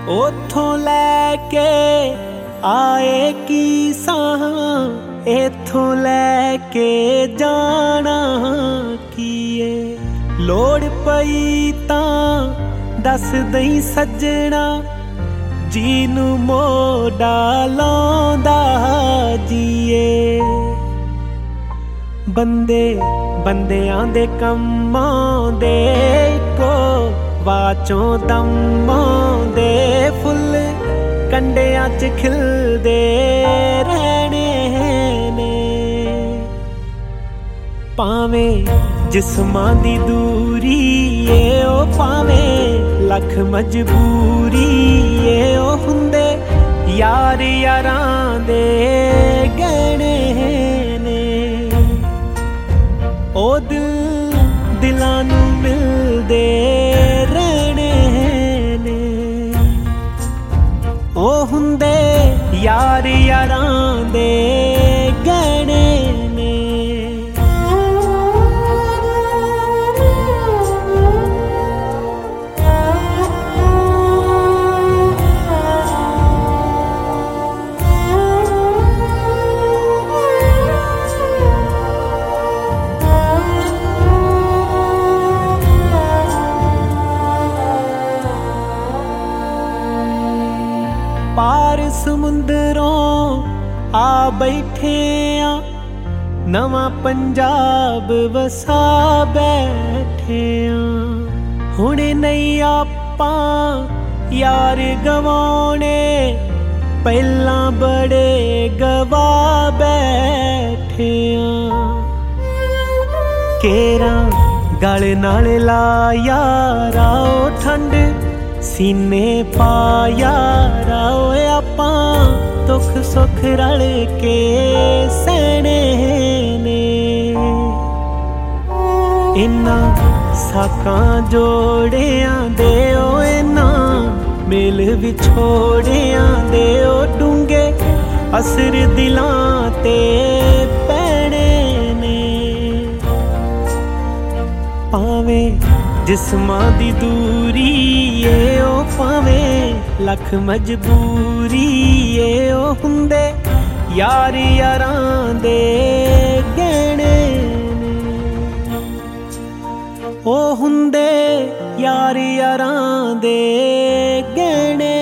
ਉਥੋਂ ਲੈ ਕੇ ਆਏ ਕੀ ਸਾਂ, ਇਥੋਂ ਲੈ ਕੇ ਜਾਣਾ ਕੀ ਏ। ਲੋੜ ਪਈ ਤਾਂ ਦੱਸ ਦਈ ਸੱਜਣਾ, ਜੀ ਨੂੰ ਮੋਢਾ ਲਾਉਂਦਾ ਜੀਏ। ਬੰਦੇ ਬੰਦਿਆਂ ਦੇ ਕੰਮਾਂ ਦੇ ਇੱਕੋ ਵਾਚੋਂ ਦਮ ਆਉਂਦੇ, ਫੁੱਲ ਕੰਡਿਆਂ 'ਚ ਖਿਲਦੇ ਰਹਿਣੇ ਨੇ। ਭਾਵੇਂ ਜਿਸਮਾਂ ਦੀ ਦੂਰੀ ਏ ਉਹ, ਭਾਵੇਂ ਲੱਖ ਮਜਬੂਰੀ ਏ, ਉਹ ਹੁੰਦੇ ਯਾਰ ਯਾਰਾਂ ਦੇ ਗਹਿਣੇ ਨੇ। ਉਹ ਦਿਲ ਦਿਲਾਂ ਨੂੰ ਮਿਲਦੇ ਰਹਿਣੇ ਨੇ, ਉਹ ਹੁੰਦੇ ਯਾਰ ਯਾਰਾਂ ਦੇ ਗਹਿਣੇ ਨੇ। ਪਾਰ ਸਮੁੰਦਰੋਂ ਆ ਬੈਠੇ ਆ, ਨਵਾਂ ਪੰਜਾਬ ਵਸਾ ਬੈਠੇ ਆ। ਹੁਣ ਨਹੀਂ ਆਪਾਂ ਯਾਰ ਗਵਾਉਣੇ, ਪਹਿਲਾਂ ਬੜੇ ਗਵਾ ਬੈਠੇ ਆ। ਕੇਰਾਂ ਗਲ ਨਾਲ ਲਾ ਯਾਰਾ ਉਹ ਠੰਡ, ਸੀਨੇ ਪਾ ਯਾਰਾ ਓਏ ਆਪਾਂ ਦੁੱਖ ਸੁੱਖ ਰਲ ਕੇ ਸਹਿਣੇ ਨੇ। ਇਨ੍ਹਾਂ ਸਾਕਾਂ ਜੋੜਿਆਂ ਦੇ ਓ, ਇਨ੍ਹਾਂ ਮੇਲ ਵਿਛੋੜਿਆਂ ਦੇ ਓ, ਡੂੰਘੇ ਅਸਰ ਦਿਲਾਂ ਤੇ ਪੈਣੇ ਨੇ। ਭਾਵੇਂ ਜਿਸਮਾਂ ਦੀ ਦੂਰੀ ਏ ਉਹ, ਭਾਵੇਂ ਲੱਖ ਮਜਬੂਰੀ ਏ, ਉਹ ਹੁੰਦੇ ਯਾਰ ਯਾਰਾਂ ਦੇ ਗਹਿਣੇ ਨੇ। ਉਹ ਹੁੰਦੇ ਯਾਰ ਯਾਰਾਂ ਦੇ ਗਹਿਣੇ।